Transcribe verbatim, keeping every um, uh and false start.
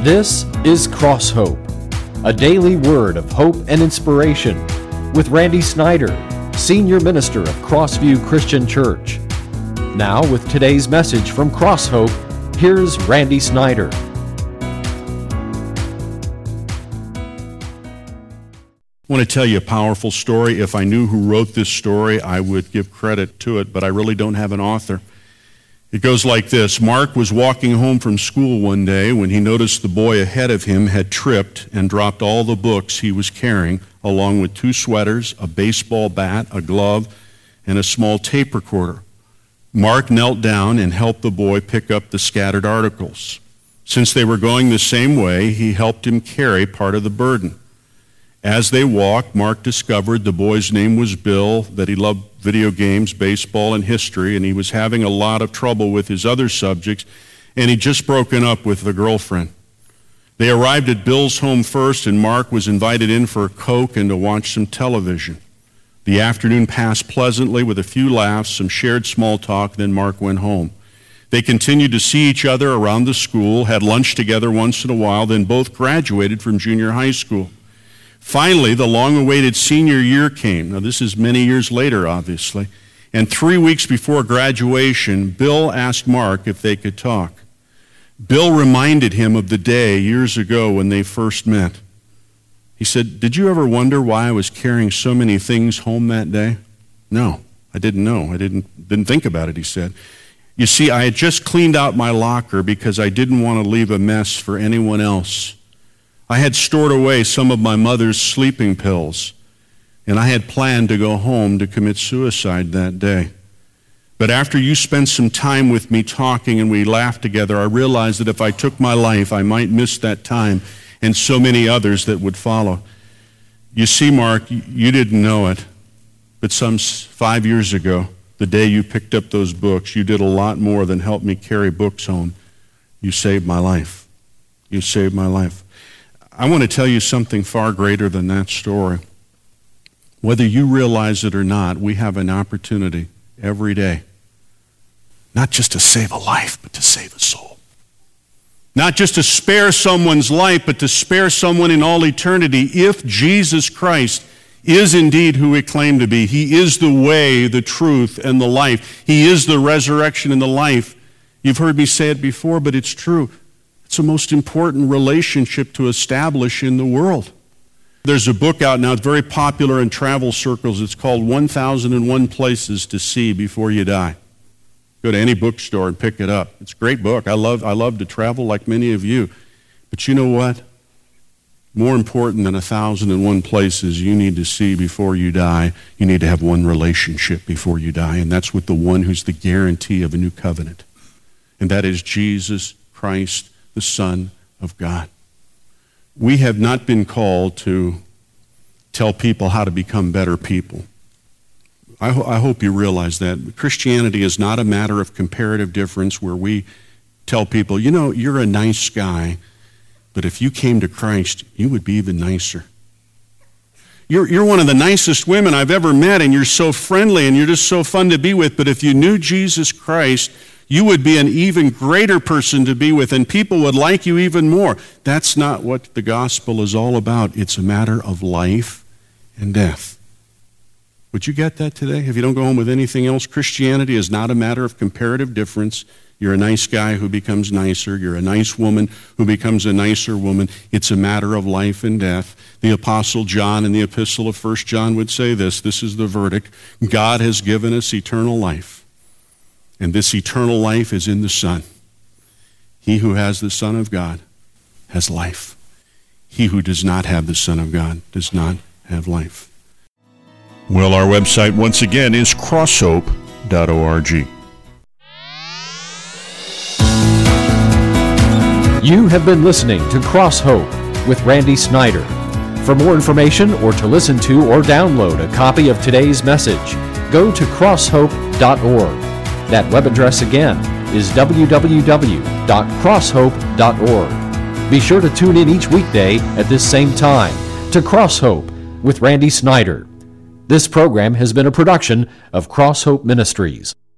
This is Cross Hope, a daily word of hope and inspiration with Randy Snyder, Senior Minister of Crossview Christian Church. Now with today's message from Cross Hope, here's Randy Snyder. I want to tell you a powerful story. If I knew who wrote this story, I would give credit to it, but I really don't have an author. It goes like this. Mark was walking home from school one day when he noticed the boy ahead of him had tripped and dropped all the books he was carrying, along with two sweaters, a baseball bat, a glove, and a small tape recorder. Mark knelt down and helped the boy pick up the scattered articles. Since they were going the same way, he helped him carry part of the burden. As they walked, Mark discovered the boy's name was Bill, that he loved video games, baseball, and history, and he was having a lot of trouble with his other subjects, and he'd just broken up with the girlfriend. They arrived at Bill's home first, and Mark was invited in for a Coke and to watch some television. The afternoon passed pleasantly with a few laughs, some shared small talk, then Mark went home. They continued to see each other around the school, had lunch together once in a while, then both graduated from junior high school. Finally, the long-awaited senior year came. Now, this is many years later, obviously. And three weeks before graduation, Bill asked Mark if they could talk. Bill reminded him of the day years ago when they first met. He said, "Did you ever wonder why I was carrying so many things home that day?" "No, I didn't know. I didn't, didn't think about it," he said. "You see, I had just cleaned out my locker because I didn't want to leave a mess for anyone else. I had stored away some of my mother's sleeping pills, and I had planned to go home to commit suicide that day. But after you spent some time with me talking and we laughed together, I realized that if I took my life, I might miss that time and so many others that would follow. You see, Mark, you didn't know it, but some five years ago, the day you picked up those books, you did a lot more than help me carry books home. You saved my life. You saved my life." I want to tell you something far greater than that story. Whether you realize it or not, we have an opportunity every day, not just to save a life, but to save a soul. Not just to spare someone's life, but to spare someone in all eternity. If Jesus Christ is indeed who he claimed to be, he is the way, the truth, and the life. He is the resurrection and the life. You've heard me say it before, but it's true. It's the most important relationship to establish in the world. There's a book out now, it's very popular in travel circles. It's called one thousand one Places to See Before You Die. Go to any bookstore and pick it up. It's a great book. I love, I love to travel like many of you. But you know what? More important than one thousand one places you need to see before you die, you need to have one relationship before you die, and that's with the one who's the guarantee of a new covenant. And that is Jesus Christ, the Son of God. We have not been called to tell people how to become better people. I, ho- I hope you realize that. Christianity is not a matter of comparative difference where we tell people, you know, you're a nice guy, but if you came to Christ, you would be even nicer. You're, you're one of the nicest women I've ever met, and you're so friendly, and you're just so fun to be with, but if you knew Jesus Christ, you would be an even greater person to be with, and people would like you even more. That's not what the gospel is all about. It's a matter of life and death. Would you get that today? If you don't go home with anything else, Christianity is not a matter of comparative difference. You're a nice guy who becomes nicer. You're a nice woman who becomes a nicer woman. It's a matter of life and death. The Apostle John in the epistle of First John would say this. This is the verdict. God has given us eternal life. And this eternal life is in the Son. He who has the Son of God has life. He who does not have the Son of God does not have life. Well, our website once again is crosshope dot org. You have been listening to Cross Hope with Randy Snyder. For more information or to listen to or download a copy of today's message, go to cross hope dot org. That web address again is w w w dot cross hope dot org. Be sure to tune in each weekday at this same time to Cross Hope with Randy Snyder. This program has been a production of Cross Hope Ministries.